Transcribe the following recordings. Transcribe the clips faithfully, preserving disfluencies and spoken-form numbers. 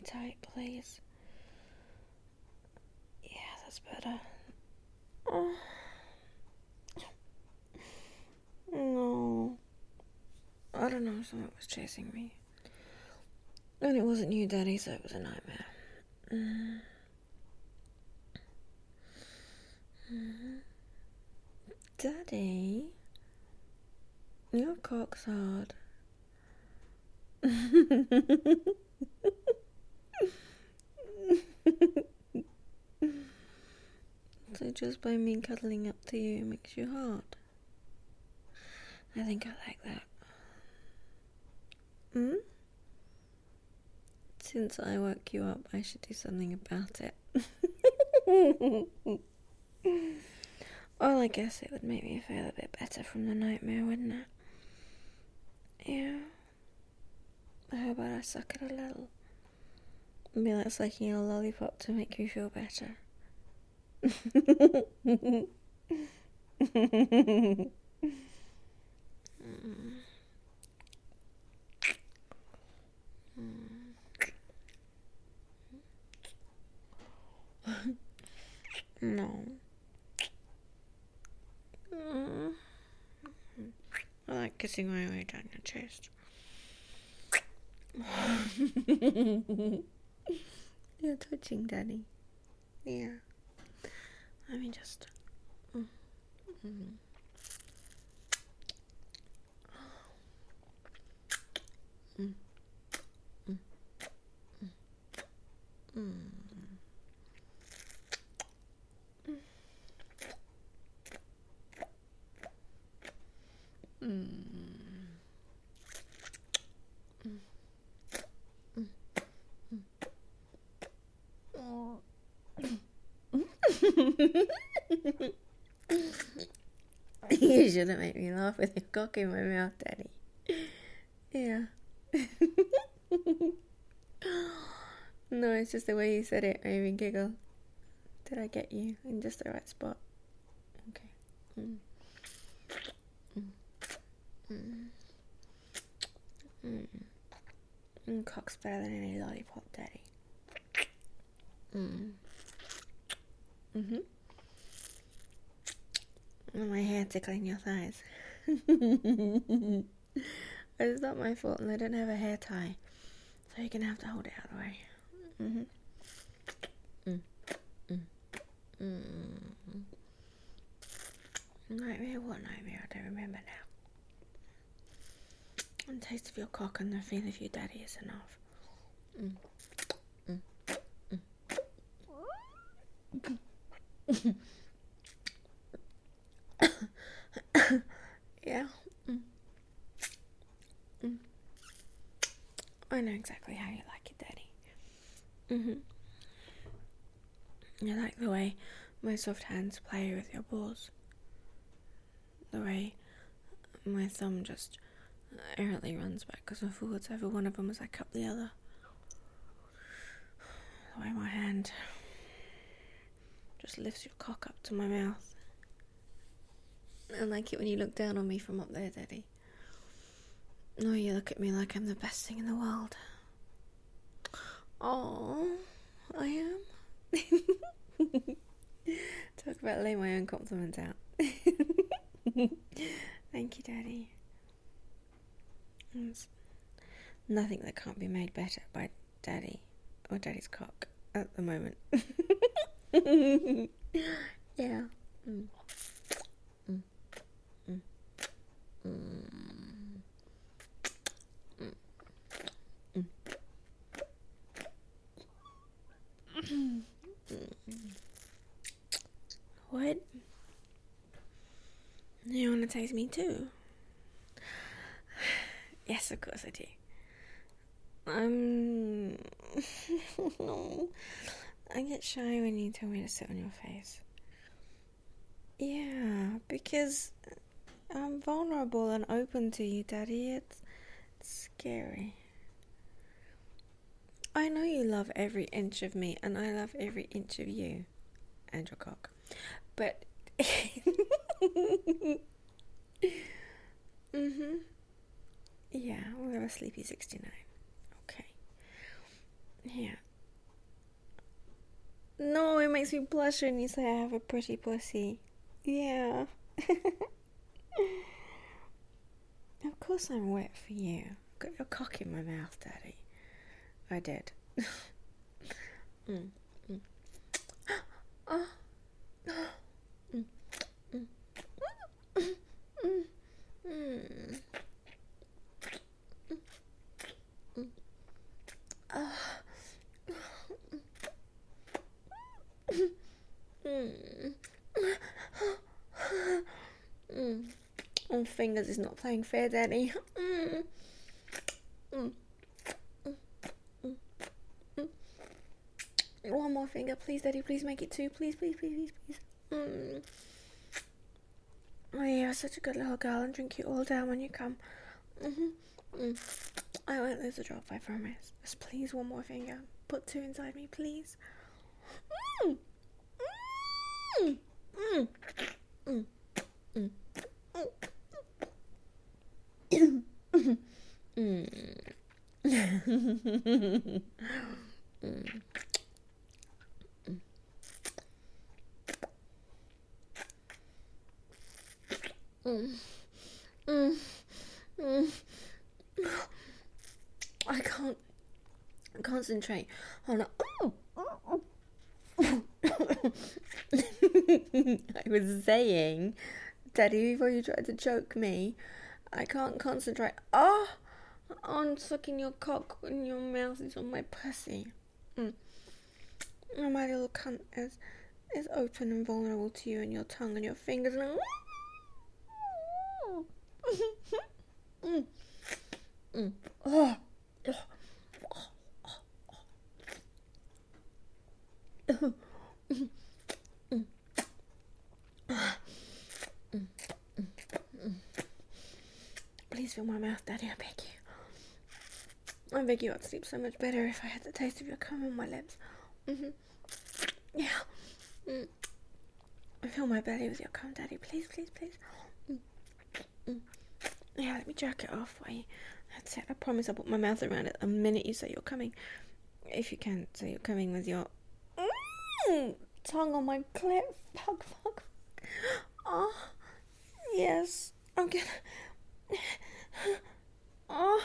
tight, please. Yeah, that's better. Oh. No. I don't know, something was chasing me. And it wasn't you, Daddy, so it was a nightmare. Mm. Mm-hmm. Daddy? Your cock's hard. So just by me cuddling up to you makes you hard? I think I like that. Hmm? Since I woke you up, I should do something about it. Well, I guess it would make me feel a bit better from the nightmare, wouldn't it? Yeah. How about I suck it a little? It'd be like sucking a lollipop to make you feel better. mm. No. Mm. I like kissing my way down your chest. You're touching, Daddy. Yeah. Let me just. Mm. Mm. Mm. Mm. Mm. Mm. Mm. You shouldn't make me laugh with your cock in my mouth, Daddy. Yeah. No, it's just the way you said it made me giggle. Did I get you in just the right spot? Okay. Mm. Mm. Mm. Mm. Mm. Cock's better than any lollipop, Daddy. Mm. Mm-hmm. And my hair tickling your thighs. It's not my fault, and I don't have a hair tie, so you're gonna have to hold it out of the way. Mm-hmm. Mm. Mm. Mm. Nightmare? What nightmare? I don't remember now. And the taste of your cock and the feel of your daddy is enough. Mm. Mm. Mm. Yeah. Mm. Mm. I know exactly how you like it, Daddy. Mm-hmm. You like the way my soft hands play with your balls. The way my thumb just errantly runs backwards and forwards over one of them as I cup the other. The way my hand just lifts your cock up to my mouth. I like it when you look down on me from up there, Daddy. No, you look at me like I'm the best thing in the world. Oh, I am. Talk about laying my own compliments out. Thank you, Daddy. There's nothing that can't be made better by Daddy or Daddy's cock at the moment. Yeah. Mm. Mm. Mm. Mm. Mm. Mm. What? You want to taste me too? Yes, of course I do. Um, no. I get shy when you tell me to sit on your face. Yeah, because I'm vulnerable and open to you, Daddy. It's, it's scary. I know you love every inch of me, and I love every inch of you and your cock. But mhm. Yeah, we'll have a sleepy sixty-nine. Okay. Yeah. No, it makes me blush when you say I have a pretty pussy. Yeah. Of course I'm wet for you. Got your cock in my mouth, Daddy. I did. mm. Mm. Oh. Mm. Mm. Mm. Mm. Mm. Mm. Oh. Mm. Mm. Oh, fingers is not playing fair, Daddy. Mm. Mm. Mm. Mm. Mm. One more finger, please, Daddy. Please make it two. Please, please, please, please, please. Mm. Oh, you're such a good little girl, and drink you all down when you come. Mm-hmm. Mm. I won't lose a drop, I promise. Just please, one more finger. Put two inside me, please. Mm. Mm. Mm. Mm. Mm. Mm. Mm. Mm. Mm. Mm. Mm. Mm. I can't concentrate on. Oh. I was saying, Daddy, before you tried to choke me, I can't concentrate. Oh, on sucking your cock when your mouth is on my pussy. Mm. And my little cunt is is open and vulnerable to you, and your tongue and your fingers. And mm. Mm. Oh. Oh. Mm. Mm. Mm. Please fill my mouth, Daddy, I beg you. I beg you, I'd sleep so much better if I had the taste of your cum on my lips. Mm-hmm. Yeah. Mm. Fill my belly with your cum, Daddy. Please, please, please. Mm. Mm. Yeah, let me jerk it off while you... That's it. I promise I'll put my mouth around it the minute you say you're coming. If you can say you're coming with your... Mm. Tongue on my clit. Fuck, fuck. Oh, yes. I'm gonna... Oh.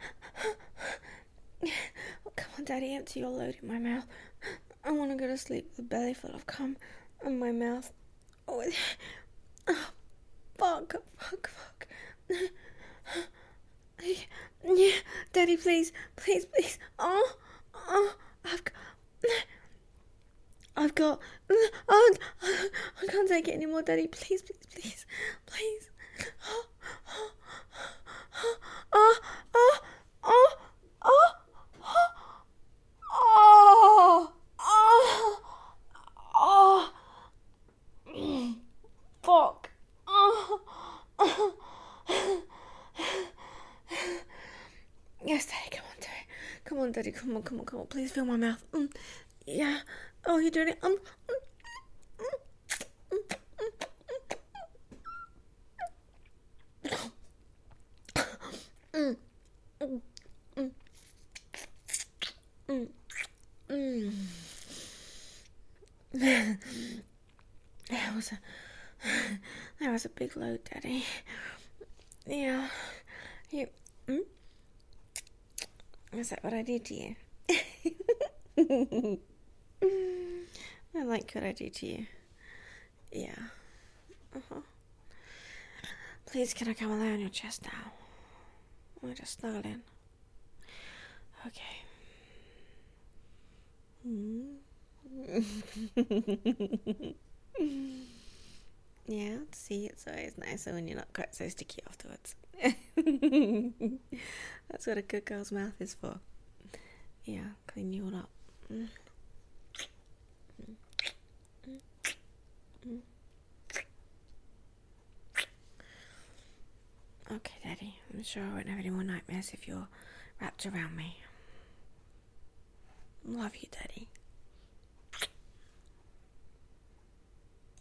Oh, come on, Daddy, empty your load in my mouth. I want to go to sleep with a belly full of cum in my mouth. Oh, oh fuck, fuck, fuck. Yeah, Daddy, please, please, please. Oh, oh, I've got... I've got... Oh, I can't take it anymore, Daddy. Please, please, please, please. Oh, oh, oh, oh, oh, oh, oh, oh, oh, oh, oh, fuck. Oh, oh. Yes, Daddy, come on, Daddy. Come on, Daddy, come on, come on, come on. Please fill my mouth. Mm. Yeah. Oh, you're doing it. Um. Mm. Mm. Mm. Mm. Mm. That was a that was a big load, Daddy. Yeah. You. Mm? Is that what I did to you? I like what I do to you. Yeah. Uh-huh. Please, can I come and lay on your chest now? We'll just snuggle in. Okay. Mm. Yeah, see, it's always nicer when you're not quite so sticky afterwards. That's what a good girl's mouth is for. Yeah, clean you all up. Mm. Mm. Mm. Okay, Daddy, I'm sure I won't have any more nightmares if you're wrapped around me. Love you, Daddy.